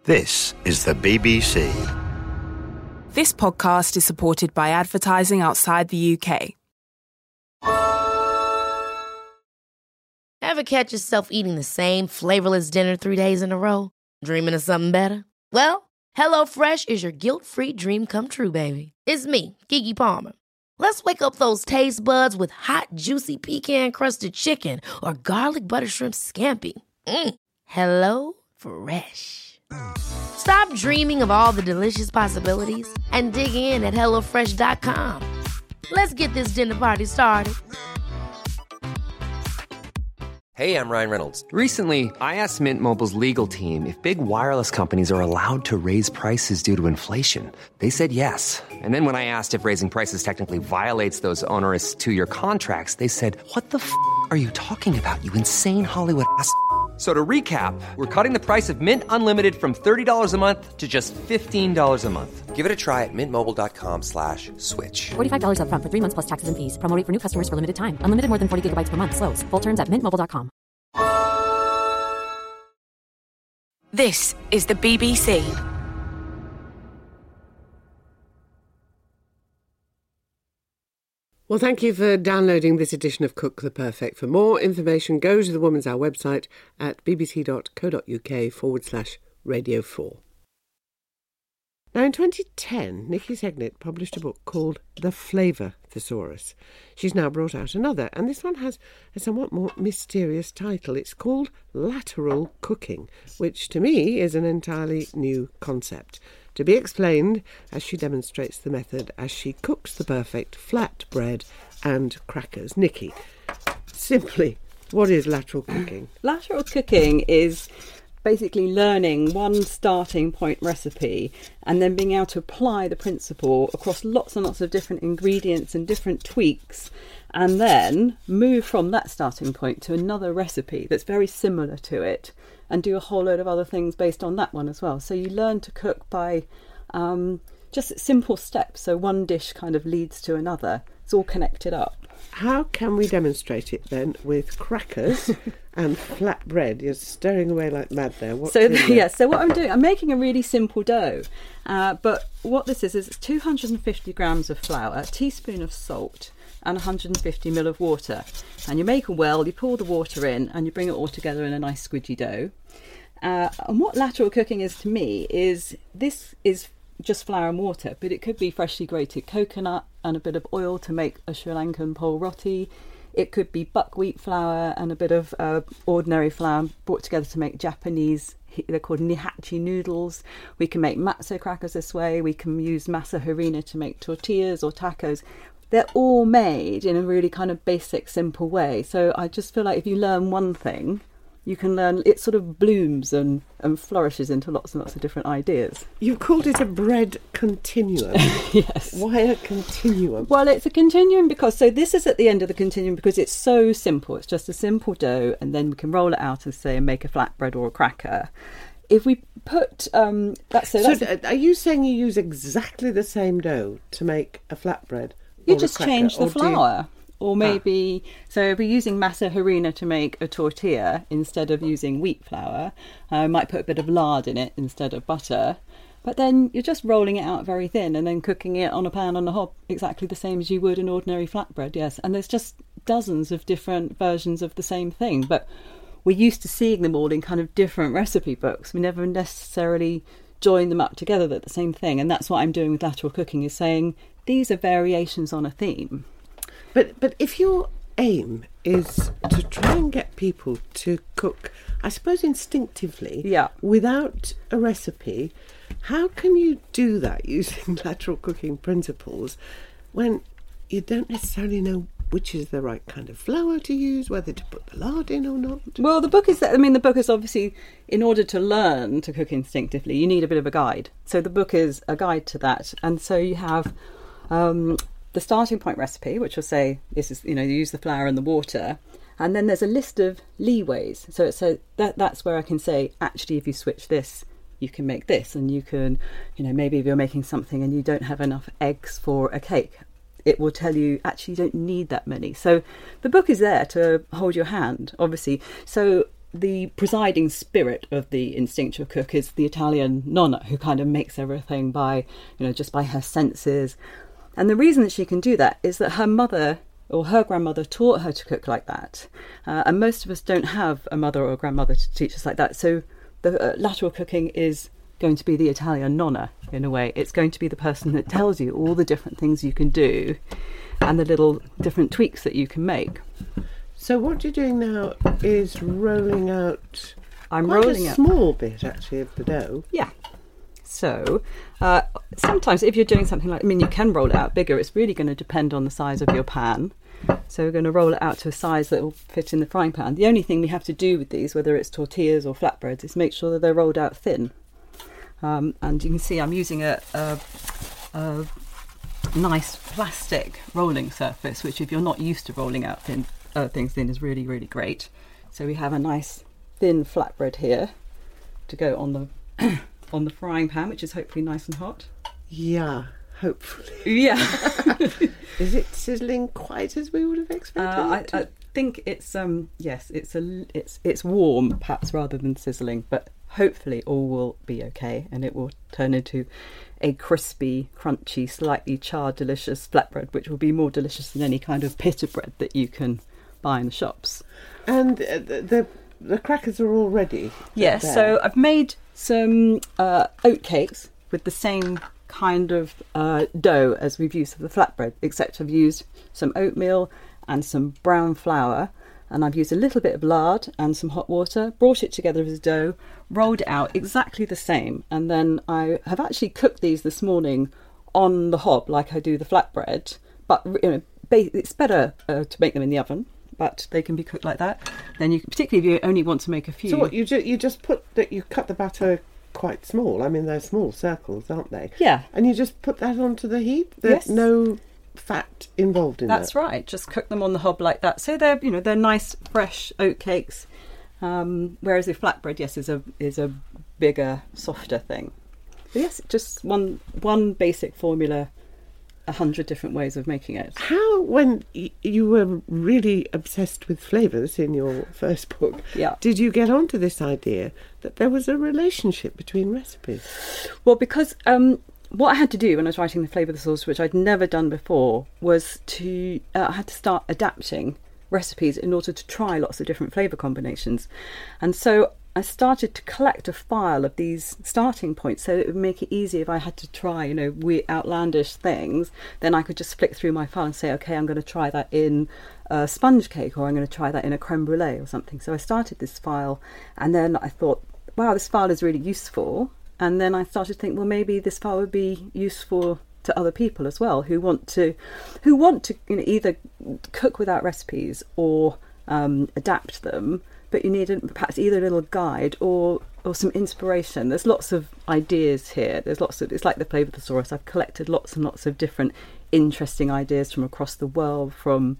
This is the BBC. This podcast is supported by advertising outside the UK. Ever catch yourself eating the same flavorless dinner 3 days in a row? Dreaming of something better? Well, HelloFresh is your guilt-free dream come true, baby. It's me, Keke Palmer. Let's wake up those taste buds with hot, juicy pecan-crusted chicken or garlic butter shrimp scampi. Hello Fresh. Stop dreaming of all the delicious possibilities and dig in at HelloFresh.com. Let's get this dinner party started. Hey, I'm Ryan Reynolds. Recently, I asked Mint Mobile's legal team if big wireless companies are allowed to raise prices due to inflation. They said yes. And then when I asked if raising prices technically violates those onerous 2-year contracts, they said, "What the f*** are you talking about, you insane Hollywood ass?" So to recap, we're cutting the price of Mint Unlimited from $30 a month to just $15 a month. Give it a try at mintmobile.com/switch. $45 up front for 3 months plus taxes and fees. Promo rate for new customers for limited time. Unlimited more than 40 gigabytes per month. Slows full terms at mintmobile.com. This is the BBC. Well, thank you for downloading this edition of Cook the Perfect. For more information, go to the Woman's Hour website at bbc.co.uk/Radio 4. Now, in 2010, Nikki Segnit published a book called The Flavour Thesaurus. She's now brought out another, and this one has a somewhat more mysterious title. It's called Lateral Cooking, which to me is an entirely new concept, to be explained as she demonstrates the method as she cooks the perfect flat bread and crackers. Nikki, simply, what is lateral cooking? Lateral cooking is basically learning one starting point recipe and then being able to apply the principle across lots and lots of different ingredients and different tweaks, and then move from that starting point to another recipe that's very similar to it and do a whole load of other things based on that one as well. So you learn to cook by just simple steps. So one dish kind of leads to another. It's all connected up. How can we demonstrate it then with crackers and flat bread? You're stirring away like mad there. So what I'm doing, I'm making a really simple dough. But what this is it's 250 grams of flour, a teaspoon of salt, and 150 ml of water. And you make a well, you pour the water in, and you bring it all together in a nice squidgy dough. And what lateral cooking is to me is this is just flour and water, but it could be freshly grated coconut and a bit of oil to make a Sri Lankan pol roti. It could be buckwheat flour and a bit of ordinary flour brought together to make Japanese, they're called nihachi noodles. We can make matzo crackers this way. We can use masa harina to make tortillas or tacos. They're all made in a really kind of basic, simple way. So I just feel like if you learn one thing, you can learn, it sort of blooms and flourishes into lots and lots of different ideas. You've called it a bread continuum. Yes. Why a continuum? Well, it's a continuum because, so this is at the end of the continuum because it's so simple. It's just a simple dough, and then we can roll it out and say and make a flatbread or a cracker. If we put are you saying you use exactly the same dough to make a flatbread? You just change the flour. Or maybe, so if we're using masa harina to make a tortilla instead of using wheat flour, I might put a bit of lard in it instead of butter. But then you're just rolling it out very thin and then cooking it on a pan on the hob exactly the same as you would an ordinary flatbread, yes. And there's just dozens of different versions of the same thing. But we're used to seeing them all in kind of different recipe books. We never necessarily join them up together, they're the same thing. And that's what I'm doing with lateral cooking, is saying these are variations on a theme. But if your aim is to try and get people to cook, I suppose instinctively, without a recipe, how can you do that using lateral cooking principles when you don't necessarily know which is the right kind of flour to use, whether to put the lard in or not? Well, the book is obviously, in order to learn to cook instinctively, you need a bit of a guide. So the book is a guide to that. And so you have the starting point recipe, which will say this is, you use the flour and the water, and then there's a list of leeways. So that's where I can say, actually, if you switch this, you can make this, and you can, maybe if you're making something and you don't have enough eggs for a cake, it will tell you actually you don't need that many. So the book is there to hold your hand, obviously. So the presiding spirit of the instinctual cook is the Italian nonna, who kind of makes everything by, just by her senses. And the reason that she can do that is that her mother or her grandmother taught her to cook like that. And most of us don't have a mother or a grandmother to teach us like that. So the lateral cooking is going to be the Italian nonna, in a way. It's going to be the person that tells you all the different things you can do and the little different tweaks that you can make. So what you're doing now is rolling out rolling a out small bit, actually, of the dough. Yeah. So sometimes if you're doing something like, you can roll it out bigger. It's really going to depend on the size of your pan. So we're going to roll it out to a size that will fit in the frying pan. The only thing we have to do with these, whether it's tortillas or flatbreads, is make sure that they're rolled out thin. And you can see I'm using a nice plastic rolling surface, which if you're not used to rolling out things thin is really, really great. So we have a nice thin flatbread here to go on the on the frying pan, which is hopefully nice and hot. Yeah, hopefully. Yeah. Is it sizzling quite as we would have expected? I think it's yes, it's warm perhaps rather than sizzling, but hopefully all will be okay and it will turn into a crispy, crunchy, slightly charred, delicious flatbread, which will be more delicious than any kind of pita bread that you can buy in the shops. And the crackers are all ready? Yes, so I've made some oat cakes with the same kind of dough as we've used for the flatbread, except I've used some oatmeal and some brown flour, and I've used a little bit of lard and some hot water, brought it together as dough, rolled it out exactly the same, and then I have actually cooked these this morning on the hob like I do the flatbread, but it's better to make them in the oven, but they can be cooked like that. Then you, particularly if you only want to make a few. So what, you just put that, you cut the batter quite small. I mean, they're small circles, aren't they? Yeah. And you just put that onto the heat? There's yes. No fat involved in that? That's right. Just cook them on the hob like that. So they're, they're nice, fresh oat cakes. Whereas the flatbread, yes, is a bigger, softer thing. But yes, just one basic formula, 100 different ways of making it. How, when you were really obsessed with flavours in your first book, did you get onto this idea that there was a relationship between recipes? Well, because what I had to do when I was writing The Flavour of the Sauce, which I'd never done before, was I had to start adapting recipes in order to try lots of different flavour combinations. And so I started to collect a file of these starting points so it would make it easy if I had to try, weird, outlandish things. Then I could just flick through my file and say, okay, I'm going to try that in a sponge cake, or I'm going to try that in a creme brulee or something. So I started this file, and then I thought, wow, this file is really useful. And then I started to think, well, maybe this file would be useful to other people as well, who want to either cook without recipes or adapt them, but you need perhaps either a little guide or some inspiration. There's lots of ideas here. It's like The Flavour Thesaurus. I've collected lots and lots of different interesting ideas from across the world, from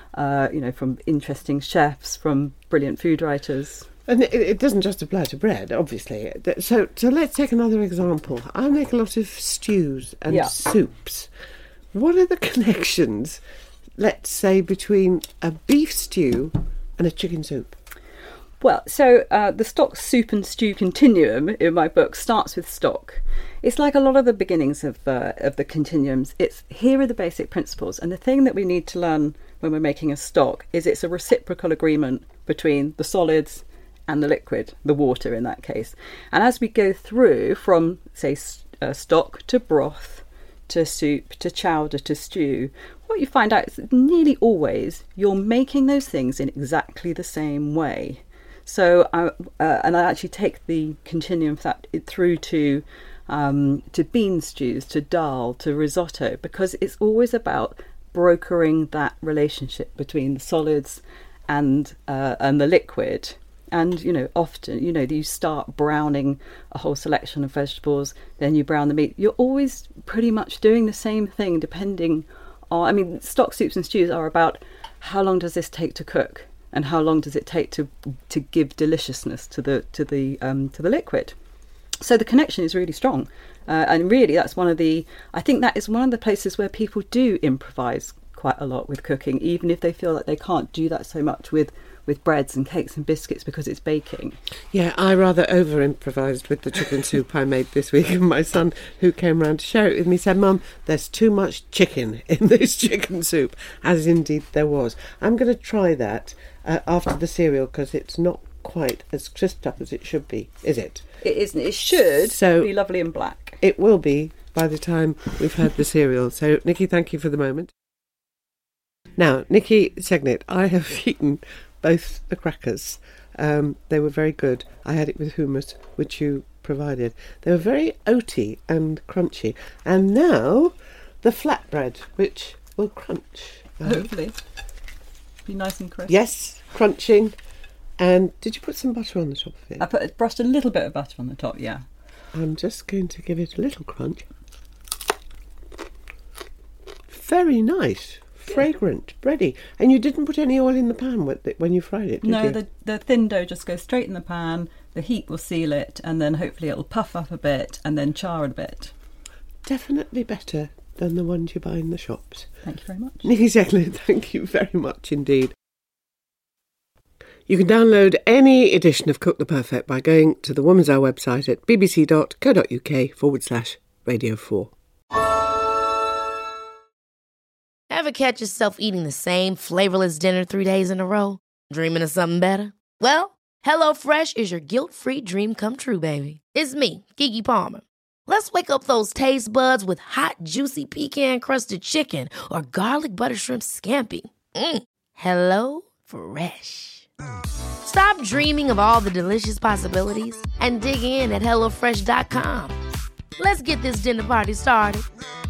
interesting chefs, from brilliant food writers. And it doesn't just apply to bread, obviously. So let's take another example. I make a lot of stews and soups. What are the connections, let's say, between a beef stew and a chicken soup? Well, so the stock, soup and stew continuum in my book starts with stock. It's like a lot of the beginnings of the continuums. Here are the basic principles. And the thing that we need to learn when we're making a stock is it's a reciprocal agreement between the solids and the liquid, the water in that case. And as we go through from, say, stock to broth, to soup, to chowder, to stew, what you find out is that nearly always you're making those things in exactly the same way. So, I actually take the continuum through to bean stews, to dal, to risotto, because it's always about brokering that relationship between the solids and the liquid. And, often, you start browning a whole selection of vegetables, then you brown the meat. You're always pretty much doing the same thing depending on, stock, soups and stews are about how long does this take to cook and how long does it take to give deliciousness to the liquid. So the connection is really strong. And really I think that is one of the places where people do improvise quite a lot with cooking, even if they feel like they can't do that so much with with breads and cakes and biscuits because it's baking. Yeah, I rather over-improvised with the chicken soup I made this week, and my son, who came round to share it with me, said, "Mum, there's too much chicken in this chicken soup," as indeed there was. I'm going to try that after the cereal, because it's not quite as crisped up as it should be, is it? It isn't. It should be lovely and black. It will be by the time we've had the cereal. So, Nikki, thank you for the moment. Now, Nikki Segnit, I have eaten both the crackers. They were very good. I had it with hummus, which you provided. They were very oaty and crunchy. And now, the flatbread, which will crunch. Hopefully. Be nice and crisp. Yes, crunching. And did you put some butter on the top of it? I brushed a little bit of butter on the top, yeah. I'm just going to give it a little crunch. Very nice. Fragrant, bready. And you didn't put any oil in the pan when you fried it, did you? No, the thin dough just goes straight in the pan, the heat will seal it, and then hopefully it'll puff up a bit and then char a bit. Definitely better than the ones you buy in the shops. Thank you very much. Nikki Seglin, thank you very much indeed. You can download any edition of Cook the Perfect by going to the Woman's Hour website at bbc.co.uk/Radio 4. Ever catch yourself eating the same flavorless dinner 3 days in a row? Dreaming of something better? Well, HelloFresh is your guilt-free dream come true, baby. It's me, Keke Palmer. Let's wake up those taste buds with hot, juicy pecan-crusted chicken or garlic butter shrimp scampi. Hello Fresh. Stop dreaming of all the delicious possibilities and dig in at HelloFresh.com. Let's get this dinner party started.